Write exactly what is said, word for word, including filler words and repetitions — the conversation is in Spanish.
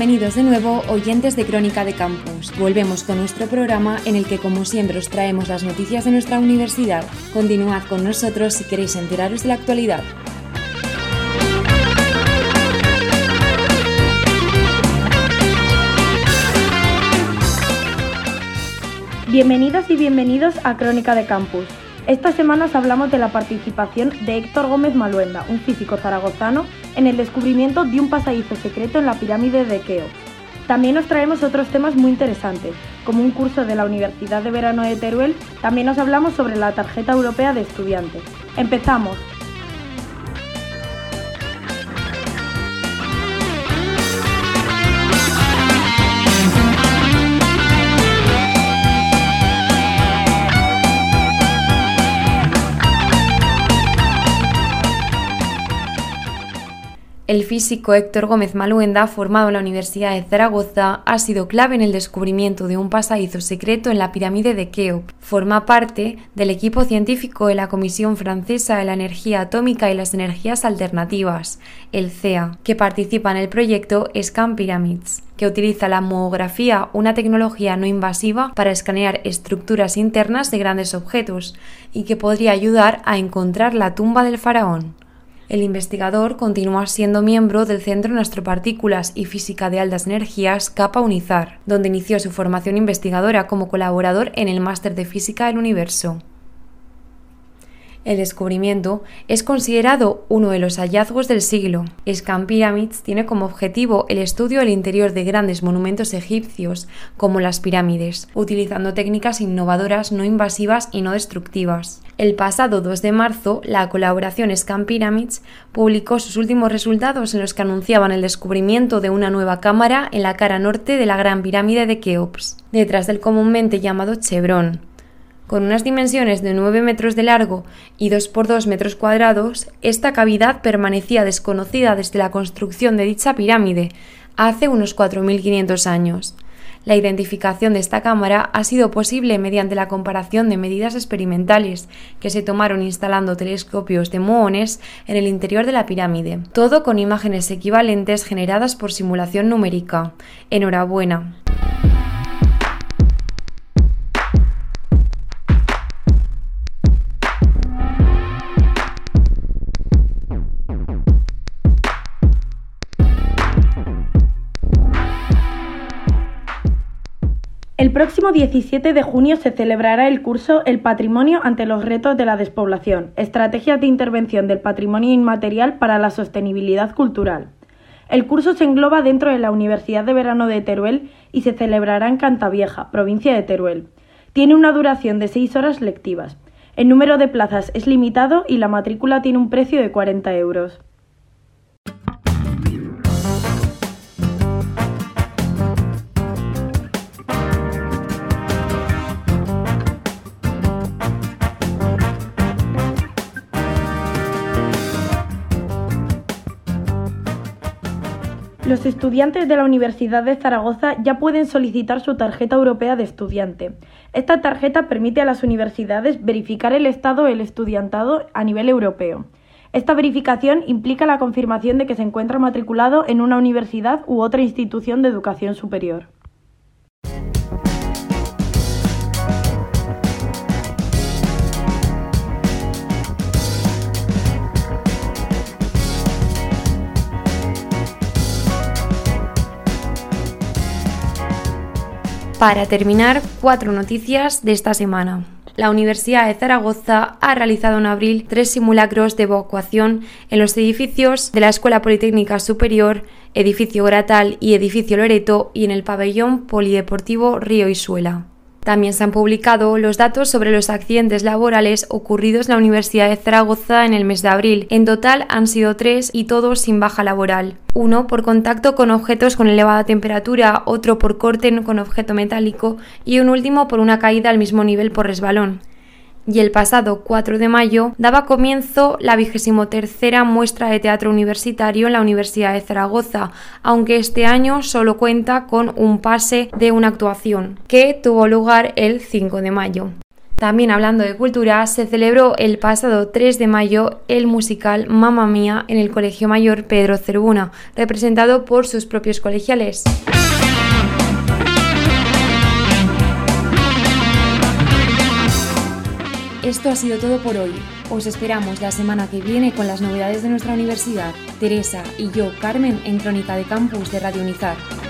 Bienvenidos de nuevo, oyentes de Crónica de Campus. Volvemos con nuestro programa en el que, como siempre, os traemos las noticias de nuestra universidad. Continuad con nosotros si queréis enteraros de la actualidad. Bienvenidas y bienvenidos a Crónica de Campus. Esta semana os hablamos de la participación de Héctor Gómez Maluenda, un físico zaragozano, en el descubrimiento de un pasadizo secreto en la pirámide de Keops. También os traemos otros temas muy interesantes, como un curso de la Universidad de Verano de Teruel. También os hablamos sobre la tarjeta europea de estudiantes. ¡Empezamos! El físico Héctor Gómez Maluenda, formado en la Universidad de Zaragoza, ha sido clave en el descubrimiento de un pasadizo secreto en la pirámide de Keops. Forma parte del equipo científico de la Comisión Francesa de la Energía Atómica y las Energías Alternativas, el C E A, que participa en el proyecto Scan Pyramids, que utiliza la muografía, una tecnología no invasiva para escanear estructuras internas de grandes objetos y que podría ayudar a encontrar la tumba del faraón. El investigador continúa siendo miembro del Centro Astropartículas y Física de Altas Energías Capa Unizar, donde inició su formación investigadora como colaborador en el Máster de Física del Universo. El descubrimiento es considerado uno de los hallazgos del siglo. Scan Pyramids tiene como objetivo el estudio del interior de grandes monumentos egipcios, como las pirámides, utilizando técnicas innovadoras no invasivas y no destructivas. El pasado dos de marzo, la colaboración Scan Pyramids publicó sus últimos resultados en los que anunciaban el descubrimiento de una nueva cámara en la cara norte de la Gran Pirámide de Keops, detrás del comúnmente llamado Chevron. Con unas dimensiones de nueve metros de largo y dos por dos metros cuadrados, esta cavidad permanecía desconocida desde la construcción de dicha pirámide, hace unos cuatro mil quinientos años. La identificación de esta cámara ha sido posible mediante la comparación de medidas experimentales que se tomaron instalando telescopios de muones en el interior de la pirámide, todo con imágenes equivalentes generadas por simulación numérica. ¡Enhorabuena! El próximo diecisiete de junio se celebrará el curso El patrimonio ante los retos de la despoblación, estrategias de intervención del patrimonio inmaterial para la sostenibilidad cultural. El curso se engloba dentro de la Universidad de Verano de Teruel y se celebrará en Cantavieja, provincia de Teruel. Tiene una duración de seis horas lectivas. El número de plazas es limitado y la matrícula tiene un precio de cuarenta euros. Los estudiantes de la Universidad de Zaragoza ya pueden solicitar su tarjeta europea de estudiante. Esta tarjeta permite a las universidades verificar el estado del estudiantado a nivel europeo. Esta verificación implica la confirmación de que se encuentra matriculado en una universidad u otra institución de educación superior. Para terminar, cuatro noticias de esta semana. La Universidad de Zaragoza ha realizado en abril tres simulacros de evacuación en los edificios de la Escuela Politécnica Superior, Edificio Gratal y Edificio Loreto y en el pabellón polideportivo Río Isuela. También se han publicado los datos sobre los accidentes laborales ocurridos en la Universidad de Zaragoza en el mes de abril. En total han sido tres y todos sin baja laboral. Uno por contacto con objetos con elevada temperatura, otro por corte con objeto metálico y un último por una caída al mismo nivel por resbalón. Y el pasado cuatro de mayo daba comienzo la vigésimo tercera muestra de teatro universitario en la Universidad de Zaragoza, aunque este año solo cuenta con un pase de una actuación, que tuvo lugar el cinco de mayo. También hablando de cultura, se celebró el pasado tres de mayo el musical Mamma Mía en el Colegio Mayor Pedro Cervuna, representado por sus propios colegiales. Esto ha sido todo por hoy. Os esperamos la semana que viene con las novedades de nuestra universidad. Teresa y yo, Carmen, en Crónica de Campus de Radio Unizar.